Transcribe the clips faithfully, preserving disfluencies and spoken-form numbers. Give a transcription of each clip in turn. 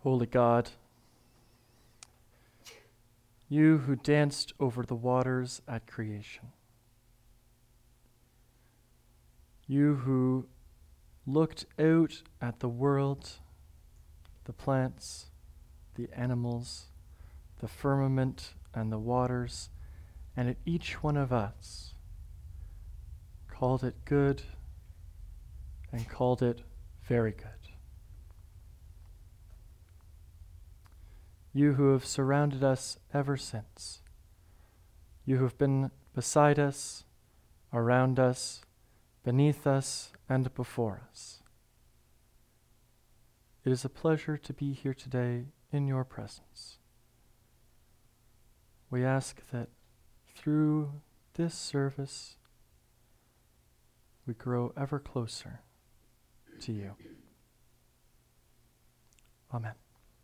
Holy God, you who danced over the waters at creation, you who looked out at the world, the plants, the animals, the firmament and the waters, and at each one of us, called it good and called it very good. You who have surrounded us ever since, you who have been beside us, around us, beneath us, and before us. It is a pleasure to be here today in your presence. We ask that through this service, we grow ever closer to you. Amen.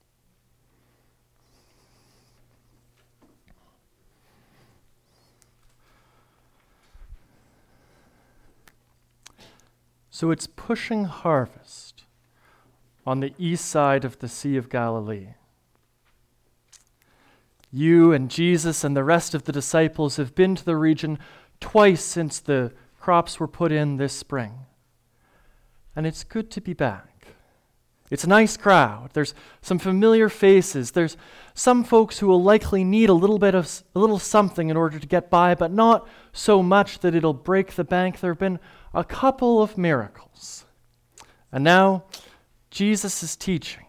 So it's pushing harvest on the east side of the Sea of Galilee. You and Jesus and the rest of the disciples have been to the region twice since the crops were put in this spring. And it's good to be back. It's a nice crowd. There's some familiar faces. There's some folks who will likely need a little bit of a little something in order to get by, but not so much that it'll break the bank. There have been a couple of miracles. And now Jesus is teaching.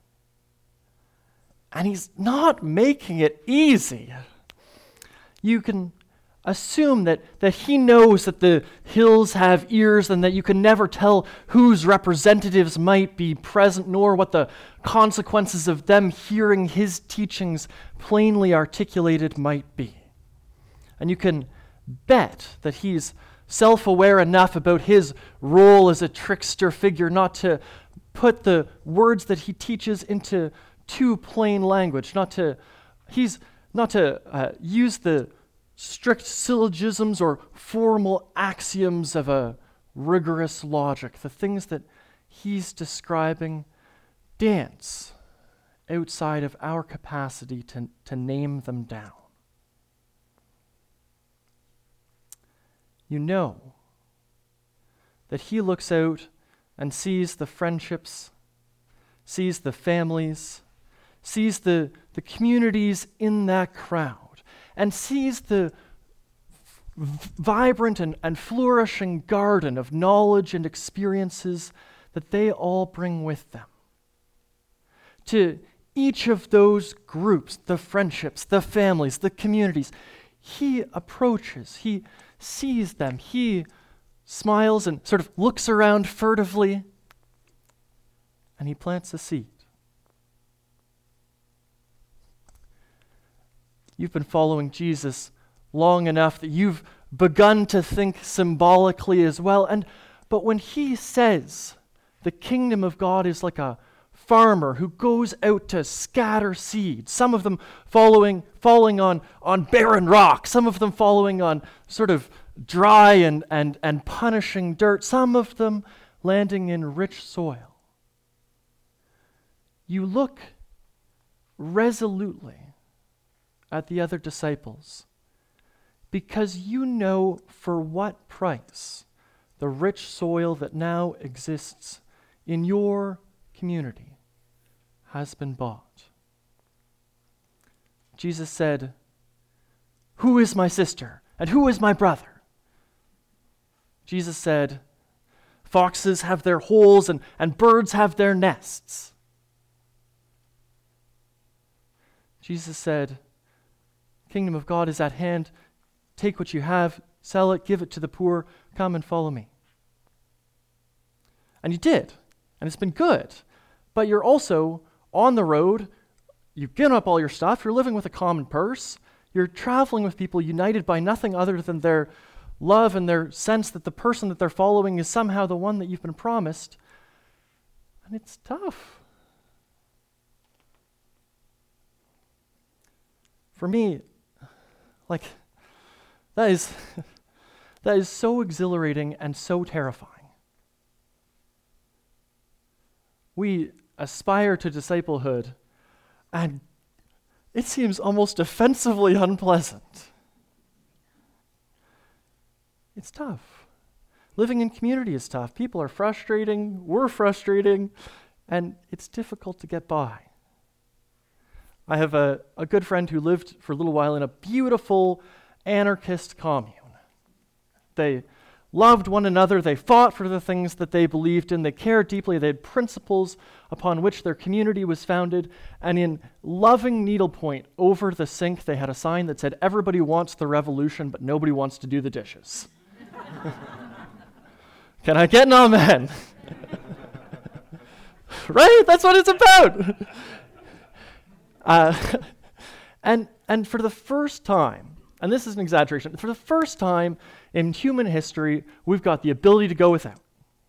And he's not making it easy. You can assume that, that he knows that the hills have ears and that you can never tell whose representatives might be present, nor what the consequences of them hearing his teachings plainly articulated might be. And you can bet that he's self-aware enough about his role as a trickster figure not to put the words that he teaches into too plain language, not to, he's not to uh, use the strict syllogisms or formal axioms of a rigorous logic. The things that he's describing dance outside of our capacity to, to name them down. You know that he looks out and sees the friendships, sees the families, sees the, the communities in that crowd, and sees the v- vibrant and, and flourishing garden of knowledge and experiences that they all bring with them. To each of those groups, the friendships, the families, the communities, he approaches, he sees them, he smiles and sort of looks around furtively, and he plants a seed. You've been following Jesus long enough that you've begun to think symbolically as well. And but when he says the kingdom of God is like a farmer who goes out to scatter seeds, some of them following, falling on, on barren rock, some of them following on sort of dry and, and, and punishing dirt, some of them landing in rich soil. You look resolutely at the other disciples because you know for what price the rich soil that now exists in your community has been bought. Jesus said, "Who is my sister and who is my brother?" Jesus said, "Foxes have their holes and, and birds have their nests." Jesus said, "Kingdom of God is at hand. Take what you have, sell it, give it to the poor, come and follow me." And you did, and it's been good. But you're also on the road, you've given up all your stuff, you're living with a common purse, you're traveling with people united by nothing other than their love and their sense that the person that they're following is somehow the one that you've been promised. And it's tough. For me, like, that is that is so exhilarating and so terrifying. We aspire to disciplehood, and it seems almost offensively unpleasant. It's tough. Living in community is tough. People are frustrating, we're frustrating, and it's difficult to get by. I have a, a good friend who lived for a little while in a beautiful anarchist commune. They loved one another, they fought for the things that they believed in, they cared deeply, they had principles upon which their community was founded, and in loving needlepoint over the sink they had a sign that said, "Everybody wants the revolution, but nobody wants to do the dishes." Can I get an amen? Right? That's what it's about. uh, and and for the first time, and this is an exaggeration, for the first time in human history, we've got the ability to go without.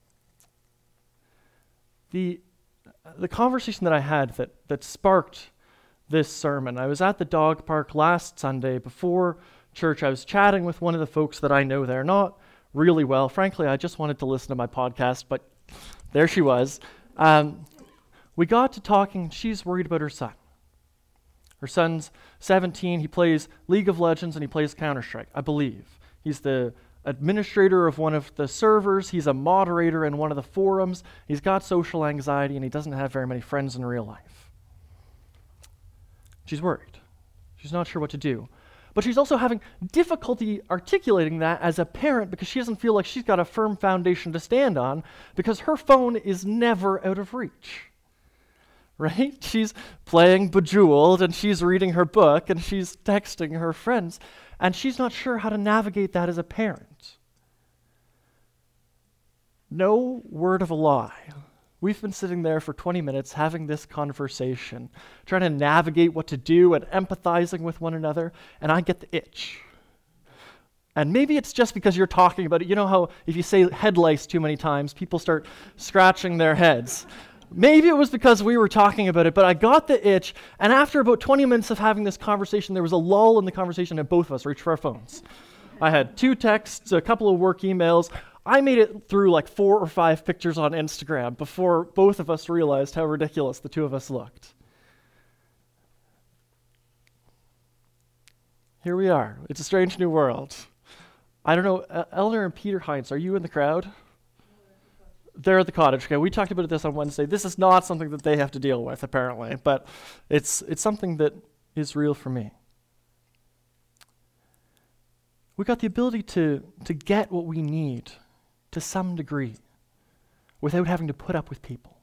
The, the conversation that I had that, that sparked this sermon, I was at the dog park last Sunday before church. I was chatting with one of the folks that I know there, not really well. Frankly, I just wanted to listen to my podcast, but there she was. Um, we got to talking, and she's worried about her son. Her son's seventeen, he plays League of Legends and he plays Counter-Strike, I believe. He's the administrator of one of the servers, he's a moderator in one of the forums, he's got social anxiety, and he doesn't have very many friends in real life. She's worried. She's not sure what to do. But she's also having difficulty articulating that as a parent because she doesn't feel like she's got a firm foundation to stand on because her phone is never out of reach. Right? She's playing Bejeweled and she's reading her book and she's texting her friends and she's not sure how to navigate that as a parent. No word of a lie. We've been sitting there for twenty minutes having this conversation, trying to navigate what to do and empathizing with one another, and I get the itch. And maybe it's just because you're talking about it. You know how if you say head lice too many times, people start scratching their heads. Maybe it was because we were talking about it, but I got the itch, and after about twenty minutes of having this conversation, there was a lull in the conversation, and both of us reached for our phones. I had two texts, a couple of work emails. I made it through like four or five pictures on Instagram before both of us realized how ridiculous the two of us looked. Here we are. It's a strange new world. I don't know, uh, Eleanor and Peter Heinz, are you in the crowd? They're at the cottage. Okay, we talked about this on Wednesday. This is not something that they have to deal with, apparently, but it's it's something that is real for me. We got the ability to, to get what we need to some degree without having to put up with people.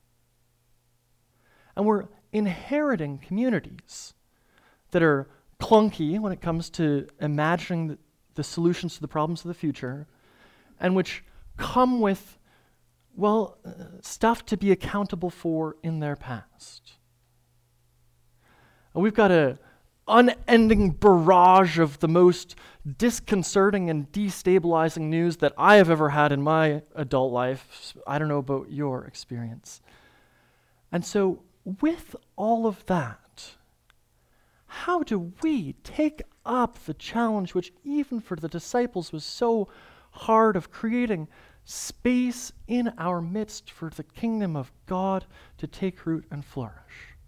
And we're inheriting communities that are clunky when it comes to imagining the, the solutions to the problems of the future, and which come with well, uh, stuff to be accountable for in their past. And we've got an unending barrage of the most disconcerting and destabilizing news that I have ever had in my adult life. I don't know about your experience. And so, with all of that, how do we take up the challenge which even for the disciples was so hard of creating space in our midst for the kingdom of God to take root and flourish?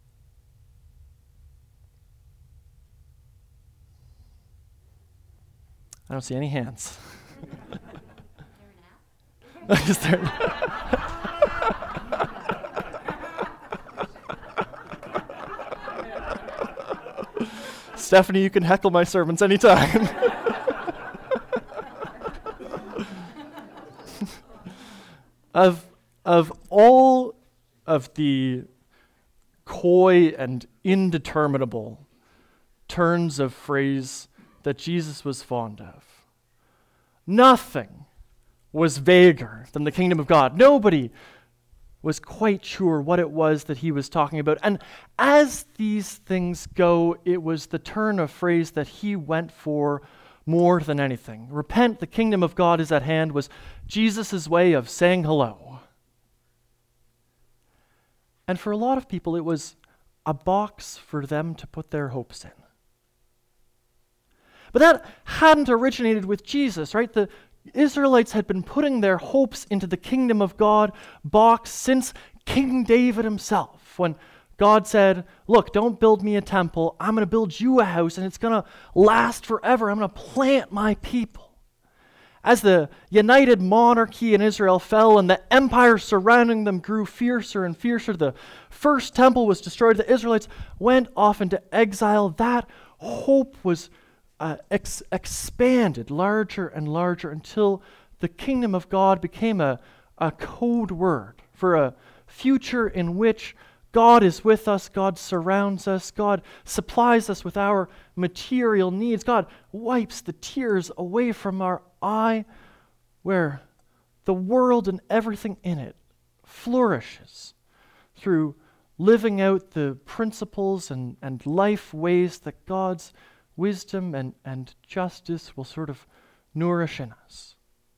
I don't see any hands. Is there an Stephanie, you can heckle my sermons anytime. Of, of all of the coy and indeterminable turns of phrase that Jesus was fond of, nothing was vaguer than the kingdom of God. Nobody was quite sure what it was that he was talking about. And as these things go, it was the turn of phrase that he went for more than anything. Repent, the kingdom of God is at hand was Jesus' way of saying hello. And for a lot of people, it was a box for them to put their hopes in. But that hadn't originated with Jesus, right? The Israelites had been putting their hopes into the kingdom of God box since King David himself, when God said, look, don't build me a temple. I'm going to build you a house, and it's going to last forever. I'm going to plant my people. As the united monarchy in Israel fell and the empire surrounding them grew fiercer and fiercer, the first temple was destroyed. The Israelites went off into exile. That hope was uh, ex- expanded larger and larger until the kingdom of God became a, a code word for a future in which God is with us, God surrounds us, God supplies us with our material needs, God wipes the tears away from our eye, where the world and everything in it flourishes through living out the principles and, and life ways that God's wisdom and, and justice will sort of nourish in us.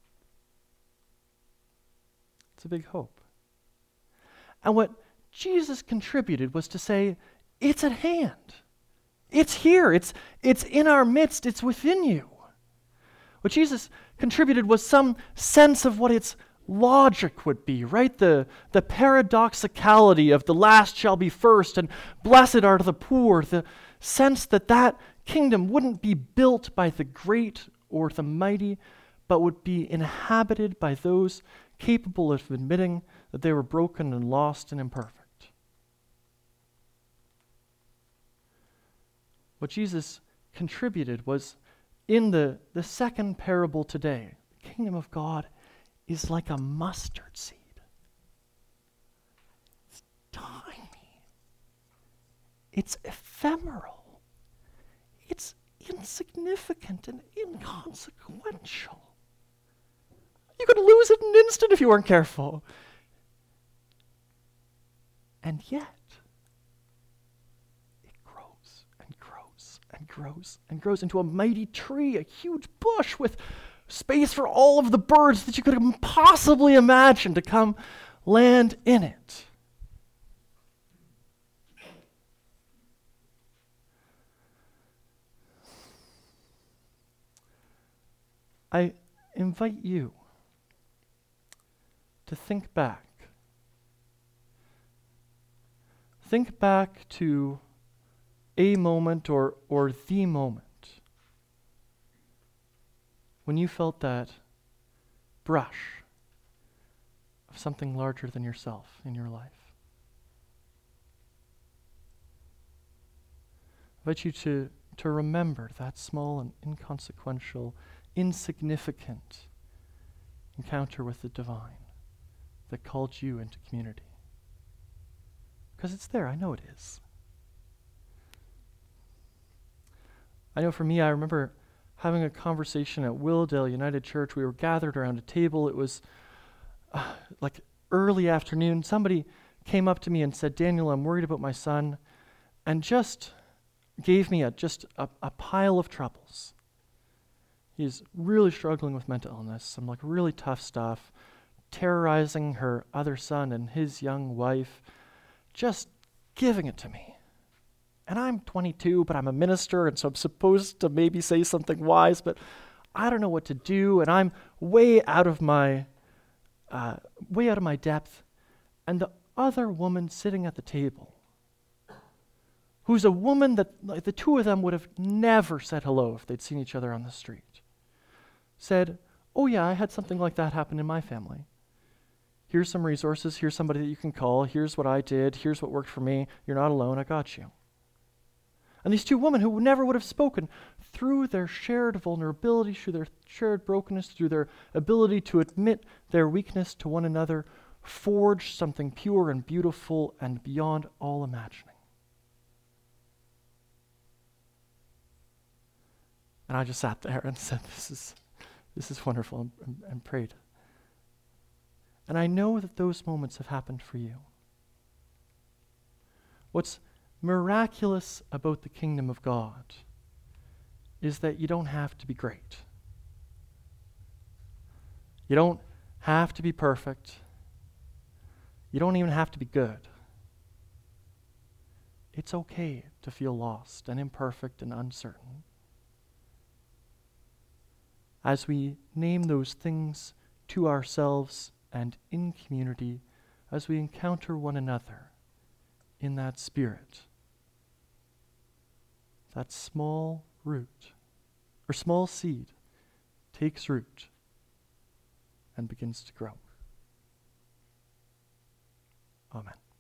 It's a big hope. And what Jesus contributed was to say, it's at hand. It's here. It's, it's in our midst. It's within you. What Jesus contributed was some sense of what its logic would be, right? The, the paradoxicality of the last shall be first and blessed are the poor. The sense that that kingdom wouldn't be built by the great or the mighty, but would be inhabited by those capable of admitting that they were broken and lost and imperfect. What Jesus contributed was in the, the second parable today. The kingdom of God is like a mustard seed. It's tiny. It's ephemeral. It's insignificant and inconsequential. You could lose it in an instant if you weren't careful. And yet, and grows and grows into a mighty tree, a huge bush with space for all of the birds that you could possibly imagine to come land in it. I invite you to think back. Think back to a moment or, or the moment when you felt that brush of something larger than yourself in your life. I invite you to, to remember that small and inconsequential, insignificant encounter with the divine that called you into community. Because it's there, I know it is. I know for me, I remember having a conversation at Willdale United Church. We were gathered around a table. It was uh, like early afternoon. Somebody came up to me and said, Daniel, I'm worried about my son, and just gave me a just a, a pile of troubles. He's really struggling with mental illness, some like really tough stuff, terrorizing her other son and his young wife, just giving it to me. And I'm twenty-two, but I'm a minister, and so I'm supposed to maybe say something wise, but I don't know what to do, and I'm way out of my, uh, way out of my depth. And the other woman sitting at the table, who's a woman that like, the two of them would have never said hello if they'd seen each other on the street, said, oh yeah, I had something like that happen in my family. Here's some resources, here's somebody that you can call, here's what I did, here's what worked for me, you're not alone, I got you. And these two women who never would have spoken, through their shared vulnerability, through their shared brokenness, through their ability to admit their weakness to one another, forged something pure and beautiful and beyond all imagining. And I just sat there and said, this is, this is wonderful, and, and, and prayed. And I know that those moments have happened for you. What's miraculous about the kingdom of God is that you don't have to be great. You don't have to be perfect. You don't even have to be good. It's okay to feel lost and imperfect and uncertain. As we name those things to ourselves and in community, as we encounter one another in that spirit, that small root or small seed takes root and begins to grow. Amen.